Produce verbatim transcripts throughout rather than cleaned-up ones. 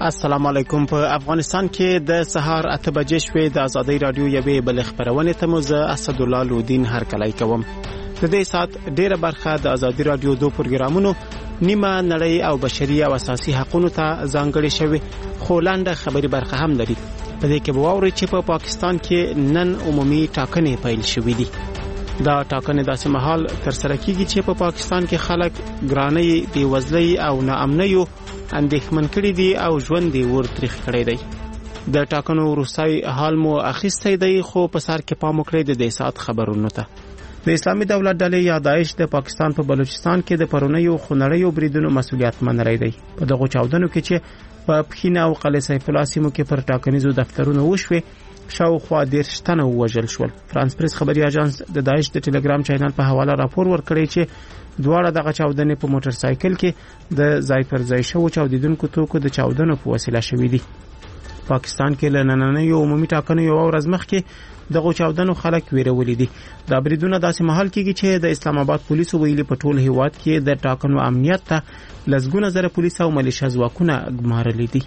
السلام علیکم. په افغانستان کې د سهار اته بجې شوې د ازادي رادیو یوې بل خبرونه ته مو زه اسد الله لودین هرکلی کوم. د دې سات ډیره برخه د ازادي رادیو دو پروګرامونو نیمه نړۍ او بشري او اساسي حقوقو ته ځانګړې شوی، خو لاندې خبري برخه هم لري. په دې کې به واوري چې په پا پاکستان کې نن عمومي ټاکنې پیل شوې دي. دا ټاکنې داسې مهال تر سره کیږي چې په پا پاکستان کې خلک ګرانۍ، بیوزلۍ او ناامنۍ اندېښمن کړي دي او ژوند یې ورتریخ کړی دی. د ټاکنو وروستی حال مو اخیستی دی، خو په سر کې پام وکړئ د دې سات خبرونو ته. د اسلامي دولت ډلې یا داعش د پاکستان په بلوچستان کې د پرونیو خونړیو بریدونو مسولیت منلی دی. په دغه چاودنو کې چې په پښینه او قلعه سیف الله سیمو کې پر ټاکنیزو دفترونو وشوي، شاوخوا دېرش تنه ووژل شول. فرانس پریس خبري اژانس د داعش د ټلګرام چینل په حواله راپور ورکړی چې دواړه دغه چاودنې په موټر سایکل کې د ځای پر ځای شوو چاودیدونکو توکو د چاودنو په وسیله شوې دي. پاکستان کې له نننیو عمومي ټاکنو یو ورځ مخکې دغه چاودنو خلک ویرولې دي. دا بریدونه داسې مهال کېږي چې د اسلام آباد پولیسو ویلي په ټول هیواد کې د ټاکنو امنیت ته لسګونه زره پولیس او ملیشه ځواکونه ګمارلي دي.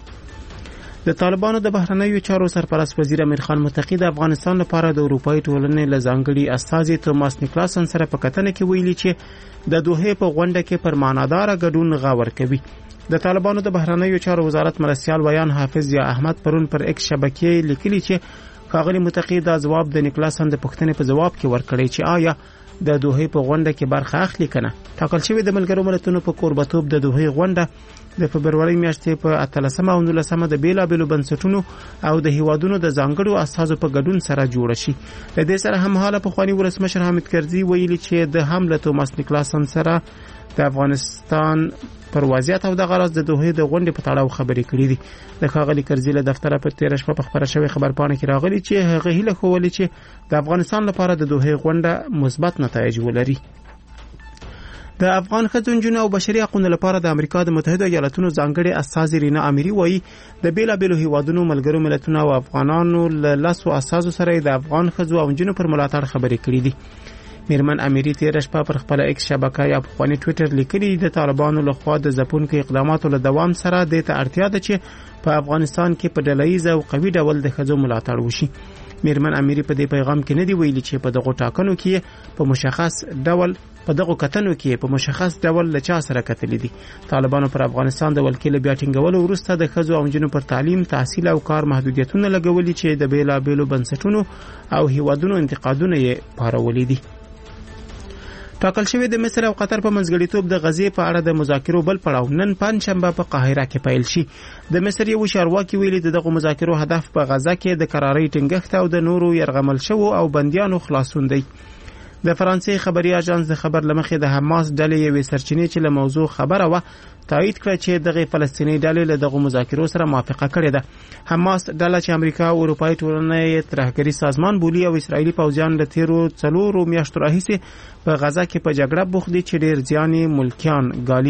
د طالبانو د بهرنیو چارو سرپرست وزیر امیر خان متقی د افغانستان لپاره د اروپאי ټولنې له ځانګړي استازي توماس نیکلاسن سره په کتنه کې ویلي چې د دوحې په غونډه کې پر معنادار ګډون غور کوي. د طالبانو د بهرنیو چارو وزارت مرستیال ویان حافظ یا احمد پرون پر ایکس شبکې لیکلي چې ښاغلي متقی دا جواب د نیکلاسن د پوښتنې په جواب کې ورکړی چې آیا د دوحې په غونډه کې برخه اخلي کنه. ټاکل شوی د ملګرو ملتونو په کوربتوب د دوحې غونډه د فبروري میاشتې په اتلسمه او نولسمه د بیلابېلو بنسټونو او د هیوادونو د ځانګړو اساسو په ګډون سره جوړ شي. د دې سره هم حاله په خواني ولسمشر حامد کرزي ویلي چې د حمله توماس نیکلاسن سره د افغانستان پر وضعیت او د غرض د دوحې د غونډې په تړاو خبرې کړې دي. د ښاغلي کرزي له دفتره په تیر شپه په خبره شوی خبرپاڼه کې راغلي چې هغه هیله کوله چې د افغانستان لپاره د دوحې غونډه مثبت نتایج ولري. د افغان ښځو او بشري حقوقو لپاره د امریکا د متحده ایالاتونو ځانګړي استازي رینا اميري وایي د بیلابېلو هیوادونو ملګرو ملتونو او افغانانو له لاسو اساسو سره د افغان ښځو او نجونو پر ملاتړ خبرې کړې دي. میرمن اميري تیر شپه پر خپل ایکس شبکه یا په خواني ټوئیټر لیکلي د طالبانو لخوا د ځپونکو اقداماتو له دوام سره د ته اړتیا ده چې په افغانستان کې په ډلهییز او قوي ډول د ښځو ملاتړ وشي. میرمن اميري په دې پیغام کې نه دی ویلي چې په دغه ټاکنو کې په مشخص ډول په دغه کتنو کې په مشخص ډول له چا سره کتلې دي. طالبانو پر افغانستان د ولکې بیا ټینګولو وروسته د ښځو او نجونو پر تعلیم، تحصیل او کار محدودیتونه لګولي چې د بیلابېلو بنسټونو او هیوادونو انتقادونه یې پارولي دي. ټاکل شوی د مصر او قطر په منځګړیتوب د غزې په اړه د مذاکرو بل پړاو نن پنځشنبه په قاهره کې پیل شي. د مصر یو چارواکي ویلي دغه مذاکرو هدف په غزه کې د قرارۍ ټینګښت او د نورو يرغمل شوو او بنديانو خلاصون دی. د فرانسې خبري اژانس د خبر لمخې د حماس ډلې یوې سرچینې چې له موضوع خبره و تایید کړ چې دغه فلسطینی ډلې له دغه مذاکرو سره موافقه کړې ده. حماس ډله چې امریکا او اروپאי ټولنې ترهګری سازمان بولی او اسرایلی پوځیان له تیرو څلورو میاشتو راهیسې په غزه کې په جګړه بوخت دي چې ډېر ځاني ملکیان ګالي.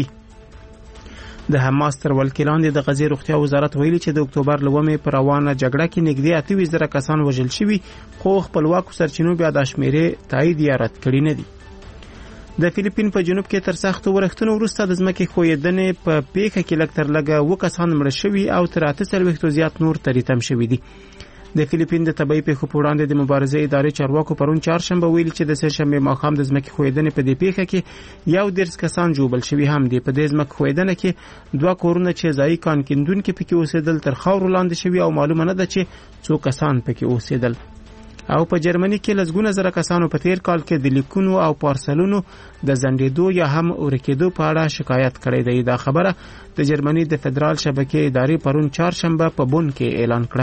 د حماس تر ولکې لاندې د غزې روغتیا وزارت ویلي چې د اکتوبر لومې پر روانه جګړه کې نږدې اته ویشت زره کسان وژل شوي، خو خپلواکو سرچینو بیا د شمیرې تایید یا رد کړي نه دي. د فلیپین په جنوب کې تر سختو ورښتونو وروسته د ځمکې ښویېدنې په پیښه کې لږ تر لږه اووه کسان مړه شوي او تر اته څلوېښتو زیات نور تریتم شوي دي. د فلیپین د طبي پیښو په وړاندې د مبارزې ادارې چارواکو پرون چهارشنبه ویلي چې د سهشنبه ماښام د ځمکې ښویېدنې په دې پیښه کې یو دېرش کسان ژوبل شوي هم دي. په دې ځمکې ښویېدنه کې دوه کورونه چې ځایي کان کیندونکي پکې اوسېدل تر خاورو لاندې شوي او معلومه نه ده چې څو کسان پکې اوسېدل. او په جرمني کې لسګونه زره کسانو په تیر کال کې د لیکونو او پارسلونو د ځنډېدو یا هم ورکېدو په اړه شکایت کړی دی. دا خبره د جرمني د فدرال شبکې ادارې پرون چهارشنبه په بون کې اعلان کړه.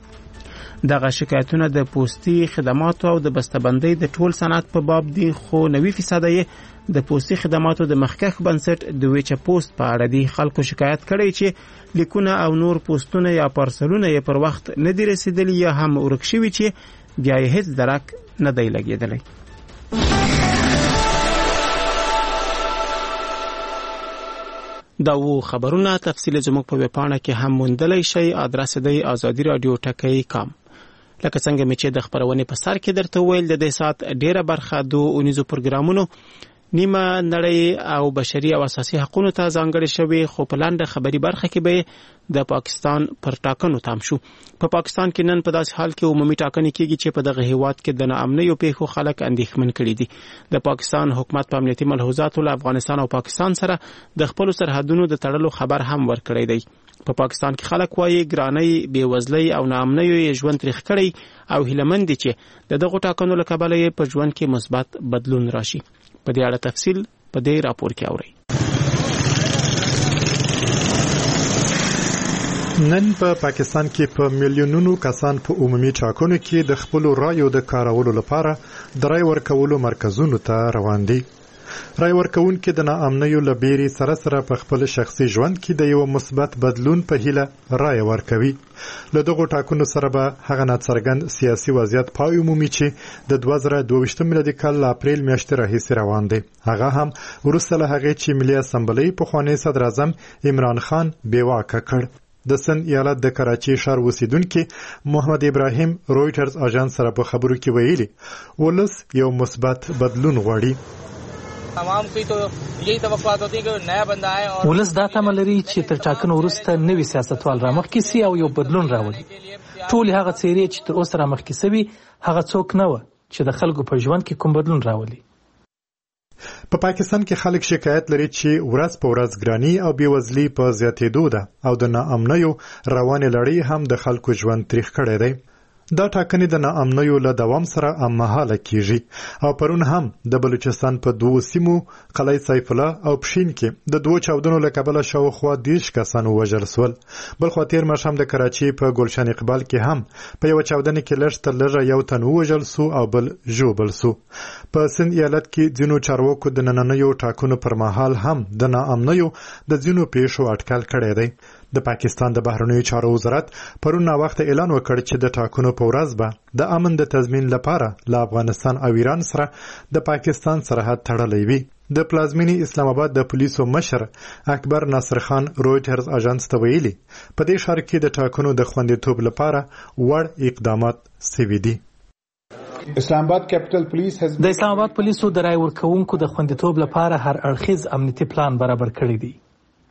دغه شکایتونه د پوستي خدماتو او د بسته‌بندۍ د ټول صنعت په باب دي، خو نوي فیصد یې د پوستي خدماتو د مخکښ بنسټ د ویچه پوسټ په اړه دي. خلکو شکایت کړی چې لیکونه او نور پوسټونه یا پارسلونه یې پر وخت نه دي رسیدلي یا هم ورک شوي چې بیا یې هیڅ درک نه دی لګېدلی. دا و خبرونه تفصیل زموږ په ویبپاڼه کې هم موندلی شئ. ادرس دی آزادی رادیو ټکی کام. لکه څنګه مې چې د خبرونې په سر کې درته ویل د دې سات ډیره برخه دو اونیزو پروګرامونو نیمه نړۍ او بشري او اساسي حقوقو ته ځانګړي شوی، خو په لاندې خبري برخه کې به د پاکستان پر ټاکنو تام شو. په پاکستان کې نن په داسې حال کې عمومي ټاکنې کېږي چې په دغه هیواد کې د ناامنیو پیښو خلک اندېښمن کړي دي. د پاکستان حکومت په امنیتي ملحوظاتو له افغانستان او پاکستان سره د خپل سرحدونو د تړلو خبر هم ورکړی دی. په پاکستان کې خلک وایي ګرانۍ، بېوزلۍ او ناامنیو یې ژوند تریخ کړی او هیلهمند دي چې د دغو ټاکنو له کبله یې په ژوند کې مثبت بدلون راشي. په دې اړه تفصیل په دې راپور کې اورئ. نن په پا پاکستان کې په میلیونونو کسان په عمومي ټاکنو کې د خپل رایو د کارولو لپاره د رای ورکولو مرکزونو ته روان دي. رای ورکوونکي د ناامنیو له بیرې سره سره په خپل شخصي ژوند کې د یو مثبت بدلون په هیله رای ورکوي. له دغو ټاکنو سره به هغه ناڅرګند سیاسي وضعیت پای ومومي چې د دوه زره دوه ویشتم میلادي کال له اپریل میاشتې راهیسې روان دی. هغه هم وروسته له هغې چې ملي اسمبلۍ پخوانی صدر اعظم عمران خان بېواکه کړ. د سند ایالت د کراچي ښار اوسیدونکي محمد ابراهیم رویټرز اژانس سره په خبرو کې ویلي ولس یو مثبت بدلون غواړي. عوام کی تو یہی توقعات ہوتی ہے کہ نیا بندہ آئے اور ولس دا تمه لري چې تر ټاکنو وروسته نوي سیاستوال رامخکې سي او یو بدلون راولي. ټول هغه څیرې چې تر اوسه رامخکې سوي هغه څوک نه و چې د خلکو په ژوند کې کوم بدلون راولي. په پاکستان کې خلک شکایت لري چې ورځ په ورځ ګرانی او بېوزلي په زیاتېدو ده او د ناامنیو روانې لړۍ هم د خلکو ژوند تریخ کړی دی. دا ټاکنې د ناامنیو له دوام سره هممهاله کیږي او پرون هم د بلوچستان په دوو سیمو قلعه سیف الله او پښین کې د دوه چاودنو له کبله شاوخوا دېرش کسان ووژل سول. بل خوا تېر ماښام د کراچۍ په ګلشن اقبال کې هم په یوه چاودنه کې لږ تر لږه یو تن ووژل سو او بل ژوبل سو. په سند ایالت کې ځینو چارواکو د نننیو ټاکنو پر مهال هم د ناامنیو د ځینو پیښو اټکل کړی دی. د پاکستان د بهرنیو چارو وزارت پرون ناوخته اعلان وکړ چې د ټاکنو په ورځ به د امن د تضمین لپاره له افغانستان او ایران سره د پاکستان سرحد تړلی وي. د پلازمینې اسلام آباد د پولیسو مشر اکبر ناصر خان رویټرز اژانس ته ویلي په دې ښار کې د ټاکنو د خوندیتوب لپاره وړ اقدامات سوي دي. اسلام آباد کیپټل پولیس د اسلام آباد پولیسو د رای ورکوونکو د خوندیتوب لپاره هر اړخیز امنیتي پلان برابر کړی دی.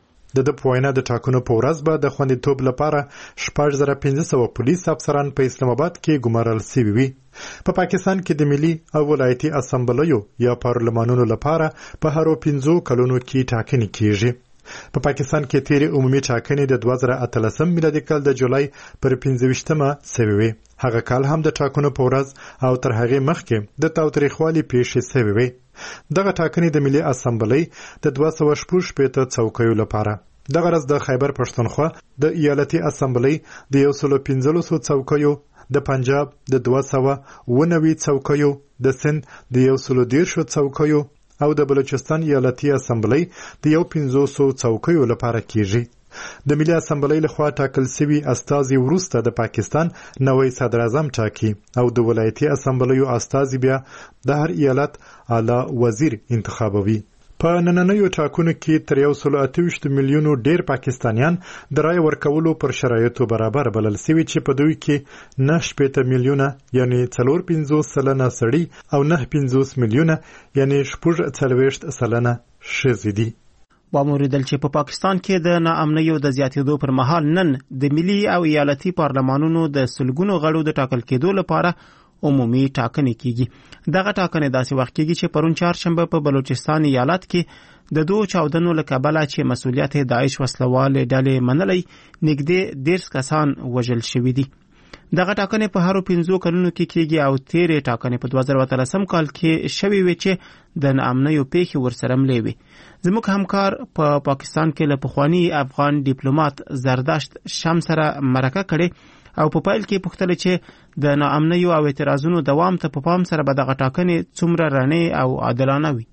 د د پوینه د ټاکنو په ورځ به د خوندیتوب لپاره شپږ زره پنځه سوه پولیس افسران په اسلام آباد کې ګمارل سوي وي. په پاکستان کې د ملي او ولایتي اسمبلیو یا پارلمانونو لپاره په هرو پنځو کلونو کې ټاکنې کیږي. په پاکستان کې تیرې عمومي ټاکنې د دوه زره اتلسم میلادي کال د جولای پر پنځه ویشتمه سوي وي. هغه کال هم د ټاکنو په ورځ او تر هغې مخکې د تاوتریخوالي پیښې سوي وي. دغه ټاکنې د ملي اسمبلی د دوه سوه شپږ شپېته څوکیو لپاره، دغه ورځ د خیبر پښتونخوا د ایالتي اسمبلی د یو سلو پنځلسو څوکیو، د پنجاب د دوه سوه اوه نوي څوکیو، د سند د یو سلو دېرشو څوکیو او د بلوچستان ایالتي اسمبلی د یو پنځوسو څوکیو لپاره کیږي. د ملي اسمبلی لخوا ټاکل سوي استازي وروسته د پاکستان نوی صدر اعظم ټاکي او د ولایتي اسمبلیو استازي بیا د هر ایالت اعلی وزیر انتخابوي. په نننیو ټاکنو کې تر یو سلو اته ویشت میلیونو ډیر پاکستانیان د رای ورکولو پر شرایطو برابر بلل سوي چې په دوی کې نه شپېته میلیونه یعنی څلور پنځوس سلنه سړي او نه پنځوس میلیونه یعنی شپږ څلوېښت سلنه ښځې دي. واوریدل چې په پاکستان کې د ناامنیو د زیاتېدو پر مهال نن د ملي او ایالتي پارلمانونو د سلګونو غړو د ټاکل کېدو لپاره عمومي ټاکنې کیږي. دغه ټاکنې داسې وخت کیږي چې پرون چهارشنبه په بلوچستان ایالت کې د دوه چاودنو له کبله چې مسؤلیت داعش وسلوال ډلې منلې نږدې دېرش کسان وژل شوي دي. دغه ټاکنې په هرو پنځو کلونو کې کیږي او تیرې ټاکنې په دوه زره اتلسم کال کې شوې وې چې د ناامنیو پیښې ورسره ملې وې. زموږ همکار په پا پاکستان کې له پخواني افغان ډیپلوماټ زرداشت شام سره مرکه کړې او په پایل کې پوښتنه چې د ناامنیو او اعتراضونو دوام ته په پام سره به دغه ټاکنې څومره رڼې او عادلانه وي.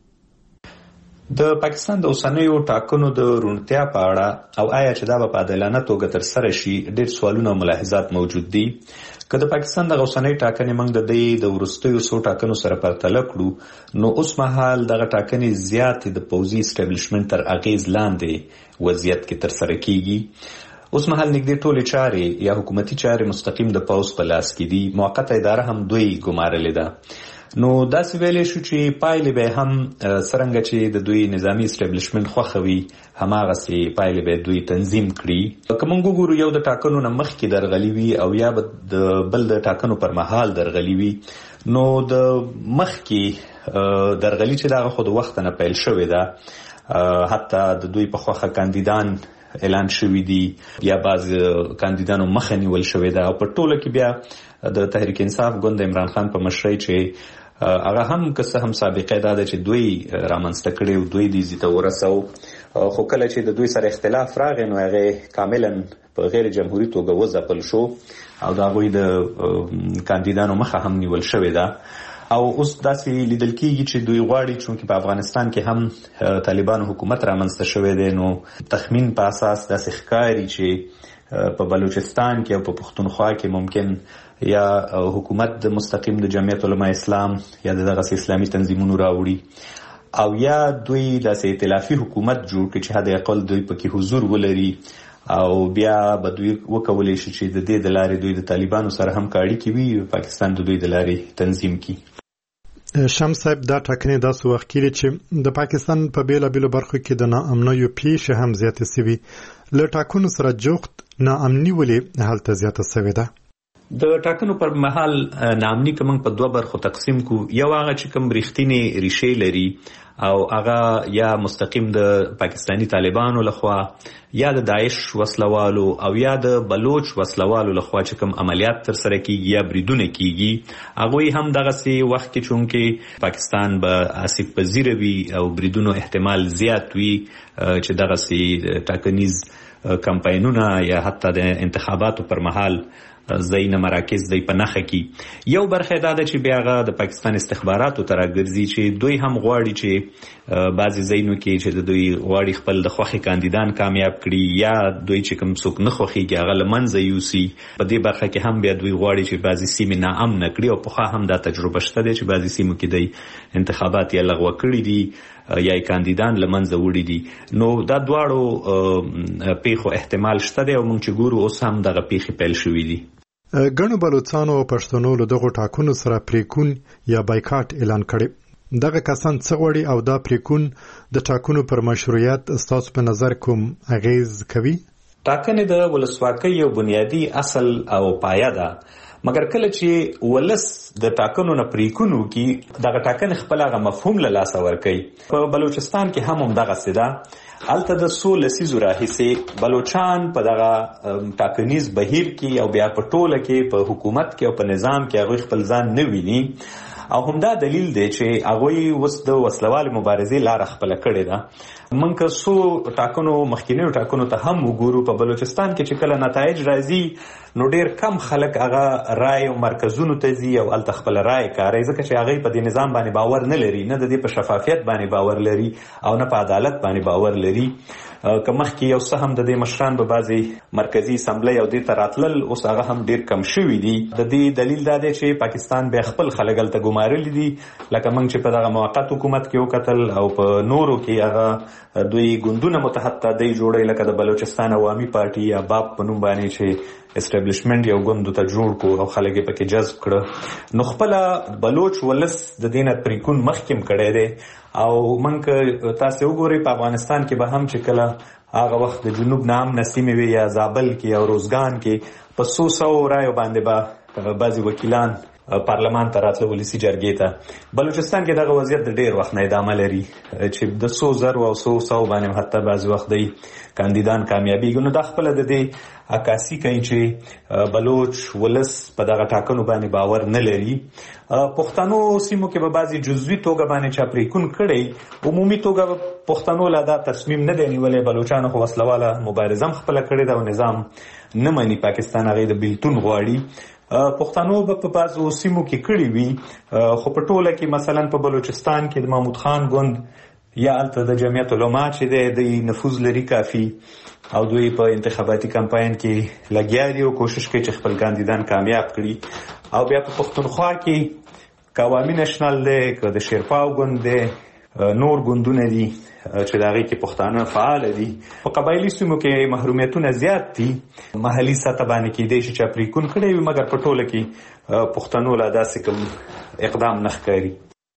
د پاکستان د اوسنیو ټاکنو د روڼتیا په اړه او آیا چې دا به په عادلانه توګه ترسره شي ډېر سوالونه او ملاحظات موجود دي. که د پاکستان د اوسنۍ ټاکنې موږ د دې د وروستیو څو ټاکنو سره پرتله کړو نو اوس مهال دغه ټاکنې زیاتې د پوځي اسټابلیشمنټ تر اغېز لاندې وضعیت کې ترسره کیږي. اوس مهال نږدې ټولې چارې یا حکومتي چارې مستقیم د پوځ په لاس کې دي. موقته اداره هم دوی ګمارلې ده. نو داسې ویلې شو چې پایلې به هم څرنګه چې د دوی نظامی اسټابلیشمنت خوښوي هماغسې پایلې به دوی تنظیم کړي. که موږ وګورو یو د ټاکنو نه مخکې درغلي وي او یا به د بل د ټاکنو پر مهال درغلي وي، نو د مخکې درغلي چې دغه خو د وخت نه پیل شوې ده، حتی د دوی په خوښه کاندیدان اعلان شوي دي یا بعض کاندیدانو مخه نیول شوې ده، او په ټوله کې بیا د تحریک انصاف ګوند عمران خان په مشرۍ چې هغه هم که څه هم سابقه دا ده چې دوی رامنځته کړي او دوی دې ځای ته ورسو، خو کله چې د دوی سره اختلاف راغی نو هغې کاملا په غیر جمهوري توګه وځپل شو او د هغوی د کاندیدانو مخه هم نیول شوې ده. او اوس داسې لیدل کېږي چې دوی غواړي چونکې په افغانستان کې هم طالبانو حکومت رامنځته شوی دی، نو تخمین په اساس داسې ښکاري چې په بلوچستان کې او په پښتونخوا کې ممکن یا حکومت د مستقیم د جمعیت علماء اسلام یا د دغسې اسلامي تنظیمونو راوړي او یا دوی داسې ائتلافي حکومت جوړ کړي چې حد اقل دوی پکې حضور ولري او بیا به دوی وکولی شي چې د دې د لارې دوی د طالبانو سره هم اړیکې وي، پاکستان د دوی د لارې تنظیم کړي. شمس صاحب دا ټاکنې داسې وخت کې چې د پاکستان په بیلابیلو برخو کې د ناامنیو پیښې هم زیاتې سوي، له ټاکنو سره جوخت ناامني ولې هلته زیاته سوې ده؟ د ټاکنو پر مهال ناامني که موږ په دوه برخو تقسیم کو، یو هغه چې کوم ریښتینې ریښې لري او هغه یا مستقیم د پاکستانی طالبانو لخوا یا د داعش وسلوالو او یا د بلوچ وسلوالو لخوا چې کوم عملیات ترسره کیږي یا بریدونه کیږي، هغوی هم دغسې وخت کې چونکې پاکستان به آسیب پذیره وي او بریدونو احتمال زیات وي چې دغسې ټاکنیز کمپاینونه یا حتی د انتخاباتو پر مهال ځایونه مراکز دی په نښه کې. یو برخه دا ده چې بیا هغه د پاکستان استخباراتو ته راګرځي چې دوی هم غواړي چې بعضې ځایونو کې چې د دوی غواړي خپل د خوښې کاندیدان کامیاب کړي یا دوی چې کوم څوک نه خوښېږي هغه له منځه یوسي. په دې برخه کې هم بیا دوی غواړي چې بعضې سیمې ناامنه کړي او پخوا هم دا تجربه شته دی چې بعضې سیمو کې دی انتخابات یا لغوه کړي دي یا کاندیدان له منځه وړي دي. نو دا دواړو پیښو احتمال شته دی او موږ چې ګورو اوس هم دغه پیښې پیل شوي دي. ګڼو بلوڅانو او پښتنو له دغو ټاکنو سره پریکون یا بایکاټ اعلان کړي. دغه کسان څه غواړي او دا پریکون د ټاکنو پر مشروعیت ستاسو په نظر کوم اغیز کوي؟ ټاکنې د ولسواکۍ یو بنیادی اصل او پایه ده، مګر کله چې ولس د ټاکنو نه پریکون وکړي دغه ټاکنې خپل هغه مفهوم له لاسه ورکوي. په بلوچستان کې هم همدغسې ده. هلته د څو لسیزو راهیسې بلوچان په دغه ټاکنیز بهیر کې او بیا په ټوله کې په حکومت کې او په نظام کې هغوی خپل ځان نه ویني او همدا دلیل دی چې هغوی اوس د وسلوالې مبارزې لاره خپله کړې ده. موږ که څو ټاکنو مخکینیو ټاکنو ته هم وګورو، په بلوچستان کې چې کله نتایج راځي نو ډیر کم خلک هغه رای او مرکزونو ته ځي او هلته خپله رای کاروي، ځکه چې هغوی په دې نظام باندې باور نه لري، نه د دې په شفافیت باندې باور لري او نه په عدالت باندې باور لري. که مخکې یو څه هم د دې مشران به بعضې مرکزي اسمبلی او دې ته راتلل، اوس هغه هم ډیر کم شوي دي. د دې دلیل دا دی چې پاکستان بیا خپل خلک هلته ګمارلي دي، لکه موږ چې په دغه موقت حکومت کې وکتل او په نورو کې هغه دوی ګوندونه متحد دی جوړوي، لکه د بلوچستان عوامي پارټي یا باب په نوم باندې چې اسټابلیشمنټ یو ګوند ته جوړ کو او خلک یې پکې جذب کړه. نو خپله بلوچ ولس د دې نه پریکون مخکې کړی دی او موږ که تاسې وګورئ په افغانستان کې به هم چې کله هغه وخت د جنوب نامنه سیمې وي یا زابل کې او روزګان کې په څو سوو رایو باندې به بعضې وکیلان پارلمان ته راتله ولسي جرګې ته. بلوچستان کې دغه وضعیت د ډېر وخت نه ادامه لري چې د څو زرو او څو سوو باندې حتی بعضې وخت دی کاندیدان کامیابیږي. نو دا خپله د دې عکاسي کوي چې بلوچ ولس په دغه ټاکنو باندې باور نه لري. پښتنو سیمو کې به بعضې جزوي توګه باندې چا پریکون کړی، عمومي توګه پښتنو لا دا تصمیم نه دی نیولی. بلوچانو خو وسلواله مبارزه هم خپله کړې ده او نظام نه مني، پاکستان هغې د بیلتون غواړي. پښتنو به په بعضو سیمو کې کړي وي، خو په ټوله کې مثلا په بلوچستان کې د محمود خان ګوند یا هلته د جمعیت علما چې دی دوی نفوذ لري کافي او دوی په انتخاباتي کمپاین کې لګیا دي او کوشش کوي چې خپل کاندیدان کامیاب کړي. او بیا په پښتونخوا کې که عوامي نشنل دی، که د شیرپاو ګوند دی، نور ګوندونه دي چې د هغې کې پښتانه فعال دي. په قبایلي سیمو کې محرومیتونه زیات دي. محلي سطح باندې کېدای شي چې اپریکون کړی وي، مګر په ټوله کې پښتنو لا داسې کوم اقدام نه ښکاري.